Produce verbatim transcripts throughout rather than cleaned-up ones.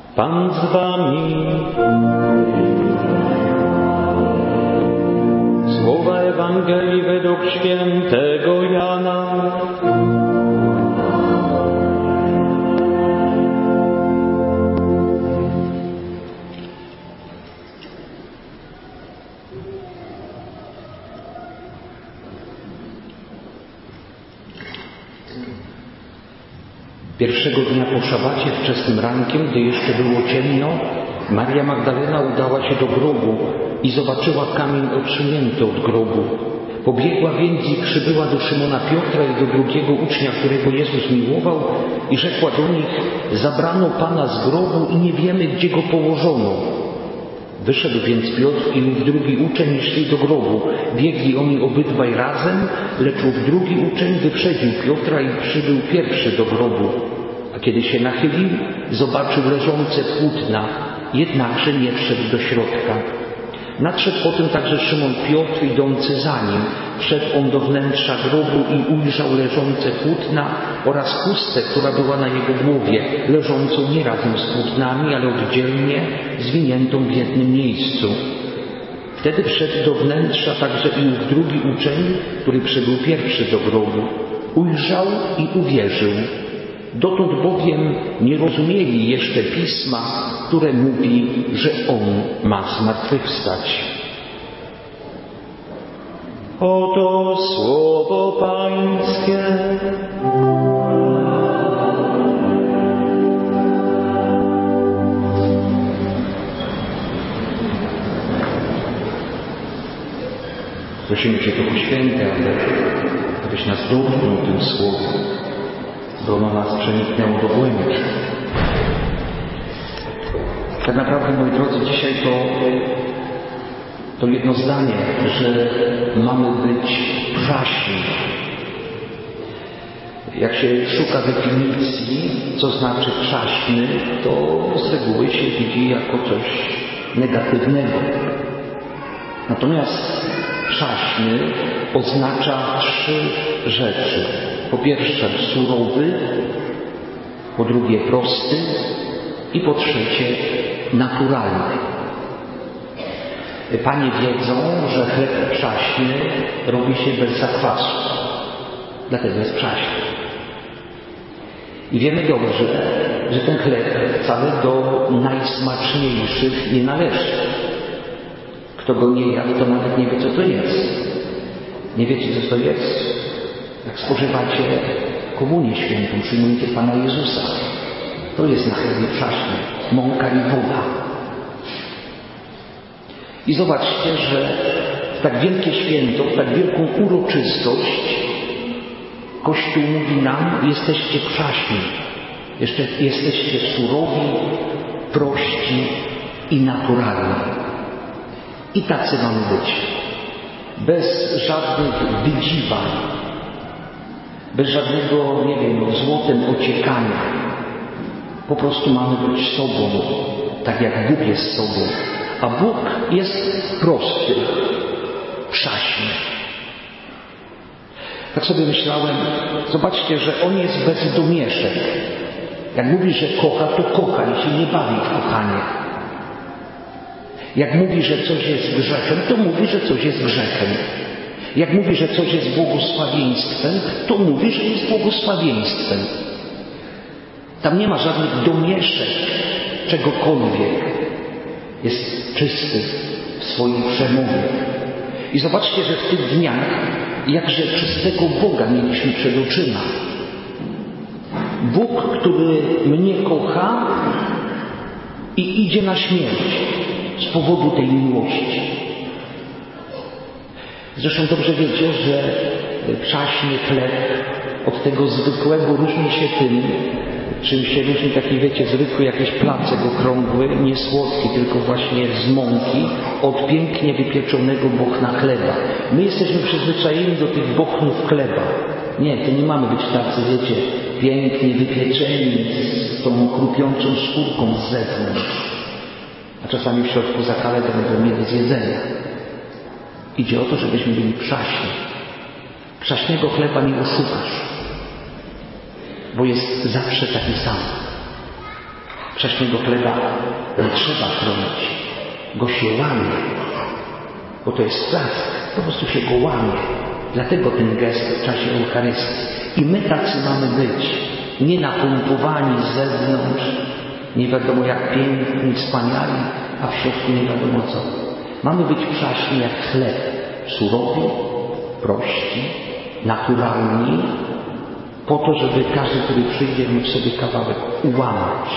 Pan z wami. Słowa Ewangelii według świętego Jana. Pierwszego dnia po szabacie, wczesnym rankiem, gdy jeszcze było ciemno, Maria Magdalena udała się do grobu i zobaczyła kamień odsunięty od grobu. Pobiegła więc i przybyła do Szymona Piotra i do drugiego ucznia, którego Jezus miłował, i rzekła do nich: zabrano Pana z grobu i nie wiemy, gdzie go położono. Wyszedł więc Piotr i ów drugi uczeń i szli do grobu. Biegli oni obydwaj razem, lecz ów drugi uczeń wyprzedził Piotra i przybył pierwszy do grobu. A kiedy się nachylił, zobaczył leżące płótna, jednakże nie wszedł do środka. Nadszedł potem także Szymon Piotr, idący za nim. Wszedł on do wnętrza grobu i ujrzał leżące płótna oraz chustę, która była na jego głowie, leżącą nie razem z płótnami, ale oddzielnie, zwiniętą w jednym miejscu. Wtedy wszedł do wnętrza także i ów drugi uczeń, który przybył pierwszy do grobu. Ujrzał i uwierzył. Dotąd bowiem nie rozumieli jeszcze Pisma, które mówi, że On ma zmartwychwstać. Oto słowo Pańskie. Prosimy Cię, Duchu Święty, aby, abyś nas dotknął tym słowem, by ono nas przeniknęło do głębi. Tak naprawdę, moi drodzy, dzisiaj to, to jedno zdanie, że mamy być przaśni. Jak się szuka definicji, co znaczy przaśny, to z reguły się widzi jako coś negatywnego. Natomiast przaśny oznacza trzy rzeczy. Po pierwsze surowy, po drugie prosty i po trzecie naturalny. Panie wiedzą, że chleb przaśny robi się bez zakwasu, dlatego jest przaśny. I wiemy dobrze, że ten chleb wcale do najsmaczniejszych nie należy. Kto go nie jadł, to nawet nie wie, co to jest. Nie wiecie, co to jest? Jak spożywacie komunię świętą, przyjmujecie Pana Jezusa. To jest na chlebie przaśny, mąka i woda. I zobaczcie, że w tak wielkie święto, w tak wielką uroczystość Kościół mówi nam: jesteście przaśni, jeszcze jesteście surowi, prości i naturalni. I tacy mamy być. Bez żadnych wydziwań, bez żadnego, nie wiem, złotem ociekania. Po prostu mamy być sobą, tak jak Bóg jest sobą. A Bóg jest prosty, przaśny. Tak sobie myślałem, zobaczcie, że On jest bez domieszek. Jak mówi, że kocha, to kocha i się nie bawi w kochanie. Jak mówi, że coś jest grzechem, to mówi, że coś jest grzechem. Jak mówi, że coś jest błogosławieństwem, to mówi, że jest błogosławieństwem. Tam nie ma żadnych domieszek czegokolwiek. Jest czysty w swoim przemowie. I zobaczcie, że w tych dniach jakże czystego Boga mieliśmy przed oczyma. Bóg, który mnie kocha i idzie na śmierć z powodu tej miłości. Zresztą dobrze wiecie, że przaśny chleb od tego zwykłego różni się tym, czym się różni taki, wiecie, zwykły jakiś placek okrągły, nie słodki, tylko właśnie z mąki, od pięknie wypieczonego bochna chleba. My jesteśmy przyzwyczajeni do tych bochnów chleba. Nie, to nie mamy być tacy, wiecie, pięknie wypieczeni z tą chrupiącą skórką z zewnątrz. A czasami w środku zakale to będą mieli z jedzenia. Idzie o to, żebyśmy byli przaśni. Przaśnego chleba nie oszukasz, bo jest zawsze taki sam. Przaśnego chleba nie trzeba chronić. Go się łamie, bo to jest plac, po prostu się go łamie. Dlatego ten gest w czasie Eucharystii. I my tacy mamy być, nie napompowani z zewnątrz, nie wiadomo jak piękni, wspaniali, a w środku nie wiadomo co. Mamy być przaśni jak chleb, surowi, prości, naturalni, po to, żeby każdy, który przyjdzie, mógł sobie kawałek ułamać.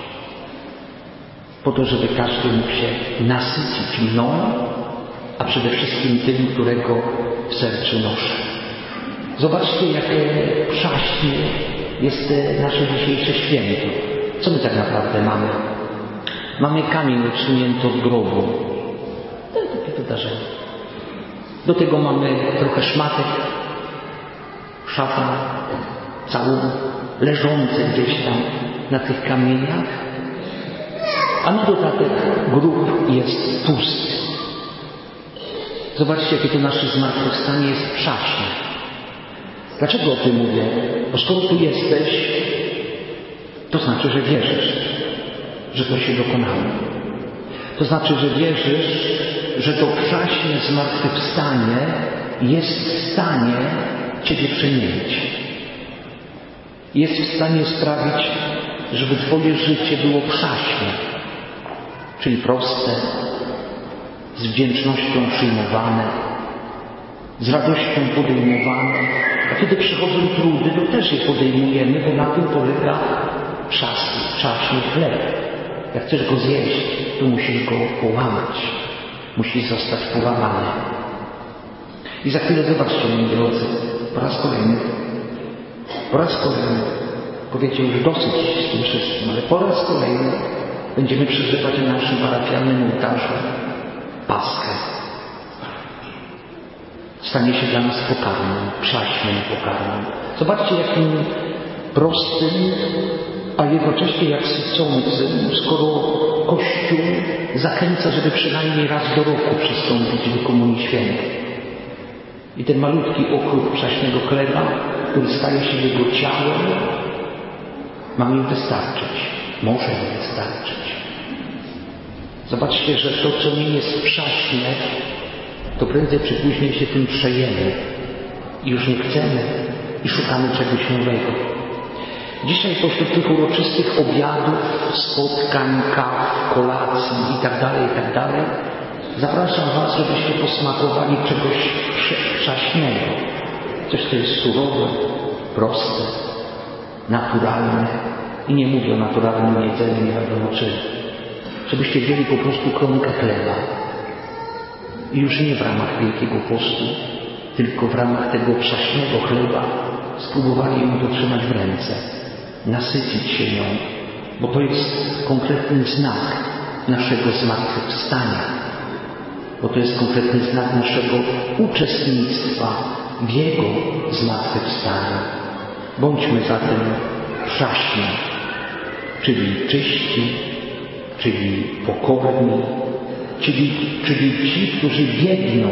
Po to, żeby każdy mógł się nasycić mną, a przede wszystkim tym, którego w sercu noszę. Zobaczcie, jakie przaśnie jest nasze dzisiejsze święto. Co my tak naprawdę mamy? Mamy kamień odsunięty od grobu. To jest takie wydarzenie. Do tego mamy trochę szmatek, szata, całą leżące gdzieś tam na tych kamieniach, a na dodatek grób jest pusty. Zobaczcie, jakie to nasze zmartwychwstanie jest przaśnie. Dlaczego o tym mówię? Bo skoro tu jesteś, to znaczy, że wierzysz, że to się dokonało. To znaczy, że wierzysz, że to przaśnie zmartwychwstanie jest w stanie Ciebie przemienić. Jest w stanie sprawić, żeby Twoje życie było przaśnie, czyli proste, z wdzięcznością przyjmowane, z radością podejmowane. A kiedy przychodzą trudy, to też je podejmujemy, bo na tym polega przaśny, przaśny chleb. Jak chcesz go zjeść, to musisz go połamać. Musisz zostać połamany. I za chwilę zobaczcie, moi drodzy, po raz kolejny, po raz kolejny, powiecie już dosyć z tym wszystkim, ale po raz kolejny będziemy przeżywać na naszym parafialnym ołtarzu Paschę. Stanie się dla nas pokarmem, przaśnym pokarmem. Zobaczcie, jakim prostym, a jednocześnie jak sycącym, skoro Kościół zachęca, żeby przynajmniej raz do roku przystąpić do Komunii Świętej. I ten malutki okruch przaśnego chleba, który staje się Jego ciałem, ma mi wystarczyć. Może mi wystarczyć. Zobaczcie, że to, co nie jest przaśne, to prędzej czy później się tym przejemy. I już nie chcemy i szukamy czegoś nowego. Dzisiaj pośród tych uroczystych obiadów, spotkań, kaw, kolacji itd., itd. zapraszam Was, żebyście posmakowali czegoś przaśnego. Coś, co jest surowe, proste, naturalne. I nie mówię o naturalnym jedzeniu, nie wiadomo czym. Żebyście wzięli po prostu kromkę chleba. I już nie w ramach Wielkiego Postu, tylko w ramach tego przaśnego chleba spróbowali ją dotrzymać w ręce, nasycić się nią, bo to jest konkretny znak naszego zmartwychwstania, bo to jest konkretny znak naszego uczestnictwa w Jego zmartwychwstaniu. Bądźmy zatem przaśni, czyli czyści, czyli pokorni, czyli, czyli ci, którzy biegną,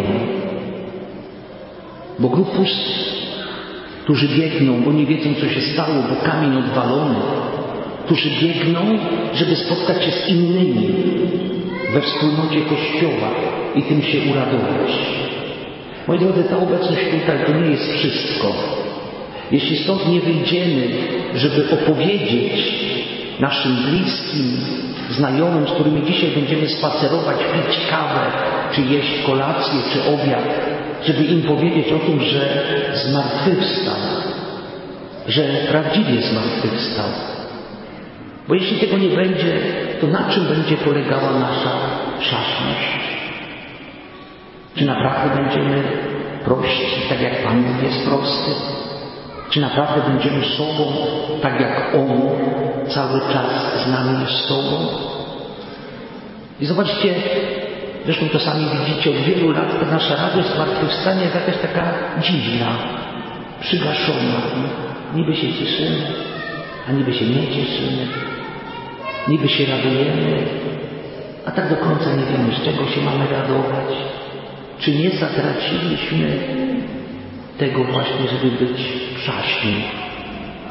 bo grób pusty, którzy biegną, bo nie wiedzą, co się stało, bo kamień odwalony, którzy biegną, żeby spotkać się z innymi we wspólnocie Kościoła i tym się uradować. Moi drodzy, ta obecność tutaj to nie jest wszystko. Jeśli stąd nie wyjdziemy, żeby opowiedzieć naszym bliskim, znajomym, z którymi dzisiaj będziemy spacerować, pić kawę, czy jeść kolację, czy obiad, żeby im powiedzieć o tym, że zmartwychwstał, że prawdziwie zmartwychwstał. Bo jeśli tego nie będzie, to na czym będzie polegała nasza przaśność? Czy naprawdę będziemy prości, tak jak Pan Bóg jest prosty? Czy naprawdę będziemy sobą, tak jak On cały czas z nami jest sobą? I zobaczcie, zresztą to sami widzicie, od wielu lat ta nasza radość zmartwychwstania jest jakaś taka dziwna, przygaszona. Niby się cieszymy, a niby się nie cieszymy. Niby się radujemy, a tak do końca nie wiemy, z czego się mamy radować. Czy nie zatraciliśmy tego właśnie, żeby być przaśni?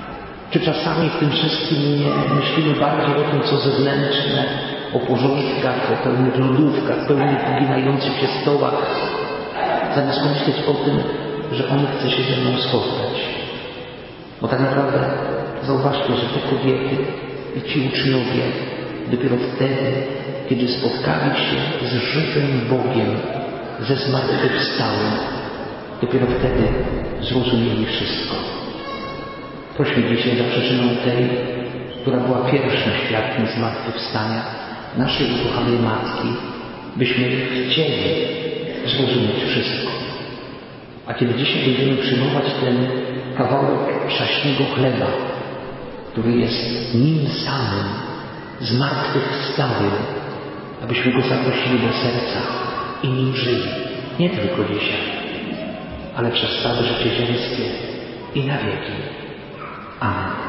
Czy czasami w tym wszystkim nie myślimy bardziej o tym, co zewnętrzne, o porządkach, o pełnych lodówkach, pełnych uginających się stołach, zamiast pomyśleć o tym, że On chce się ze mną spotkać. Bo tak naprawdę zauważcie, że te kobiety i ci uczniowie dopiero wtedy, kiedy spotkali się z żywym Bogiem, ze zmartwychwstałym, dopiero wtedy zrozumieli wszystko. Prośmy dzisiaj za przyczyną tej, która była pierwszym świadkiem zmartwychwstania, naszej ukochanej Matki, byśmy chcieli zrozumieć wszystko. A kiedy dzisiaj będziemy przyjmować ten kawałek przaśnego chleba, który jest nim samym, zmartwychwstałym, abyśmy go zaprosili do serca i nim żyli, nie tylko dzisiaj, ale przez całe życie ziemskie i na wieki. Amen.